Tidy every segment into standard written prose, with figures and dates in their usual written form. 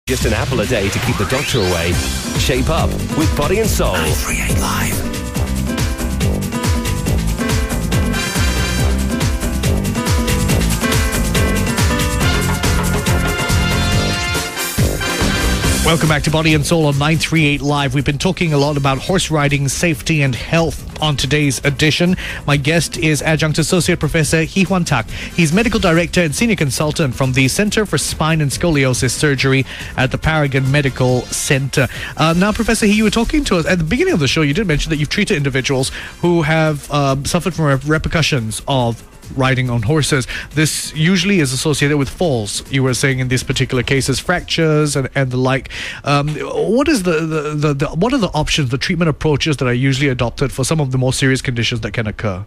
Just an apple a day to keep the doctor away. Shape up with Body and Soul. 938 Live. Welcome back to Body and Soul on 938 Live. We've been talking a lot about horse riding, safety and health on today's edition. My guest is Adjunct Associate Professor Hee Hwan Tak. He's Medical Director and Senior Consultant from the Center for Spine and Scoliosis Surgery at the Paragon Medical Center. Now, Professor Hee, you were talking to us at the beginning of the show. You did mention that you've treated individuals who have suffered from repercussions of riding on horses. This usually is associated with falls, you were saying, in these particular cases, fractures and the like. What is what are the options, the treatment approaches that are usually adopted for some of the more serious conditions that can occur?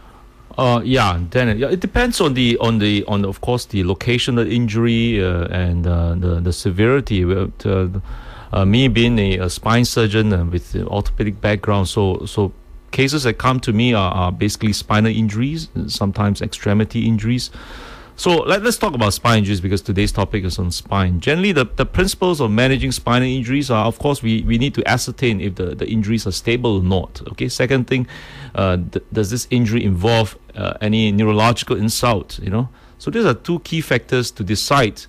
It depends on of course the location of the injury and the severity. Me being a spine surgeon with an orthopedic background, so cases that come to me are basically spinal injuries, sometimes extremity injuries. So let's talk about spine injuries, because today's topic is on spine. Generally, the principles of managing spinal injuries are, of course, we need to ascertain if the injuries are stable or not. Okay. Second thing, does this injury involve any neurological insult? So these are two key factors to decide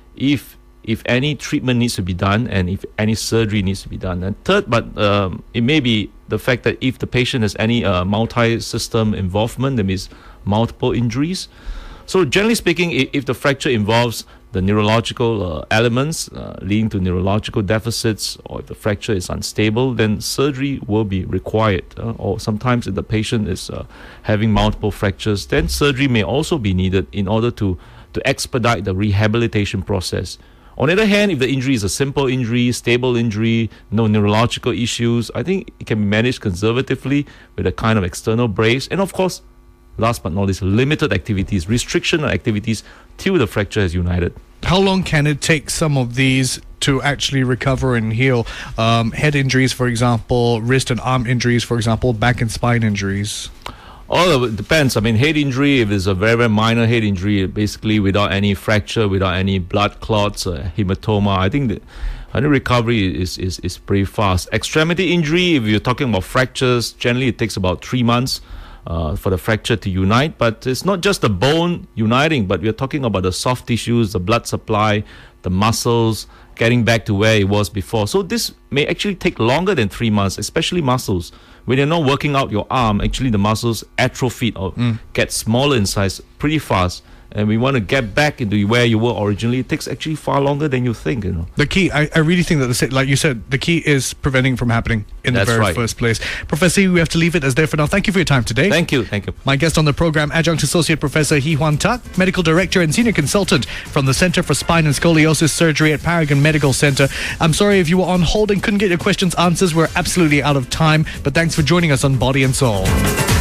if any treatment needs to be done and if any surgery needs to be done. And third, but it may be the fact that if the patient has any multi-system involvement, that means multiple injuries. So generally speaking, if the fracture involves the neurological elements leading to neurological deficits, or if the fracture is unstable, then surgery will be required. Or sometimes if the patient is having multiple fractures, then surgery may also be needed in order to expedite the rehabilitation process. On the other hand, if the injury is a simple injury, stable injury, no neurological issues, I think it can be managed conservatively with a kind of external brace. And of course, last but not least, limited activities, restriction of activities till the fracture is united. How long can it take some of these to actually recover and heal? Head injuries, for example, wrist and arm injuries, for example, back and spine injuries. All of it depends. I mean, head injury, if it's a very, very minor head injury, basically without any fracture, without any blood clots, hematoma, I think the recovery is pretty fast. Extremity injury, if you're talking about fractures, generally it takes about 3 months for the fracture to unite. But it's not just the bone uniting, but we're talking about the soft tissues, the blood supply, the muscles, getting back to where it was before. So this may actually take longer than 3 months, especially muscles. When you're not working out your arm, actually the muscles atrophy or get smaller in size pretty fast. And we want to get back into where you were originally. It takes actually far longer than you think, The key, I really think that, like you said, the key is preventing from happening in the very first place. Professor, we have to leave it as there for now. Thank you for your time today. Thank you. My guest on the program, Adjunct Associate Professor Hee Hwan Tak, Medical Director and Senior Consultant from the Center for Spine and Scoliosis Surgery at Paragon Medical Center. I'm sorry if you were on hold and couldn't get your questions answered. We're absolutely out of time, but thanks for joining us on Body and Soul.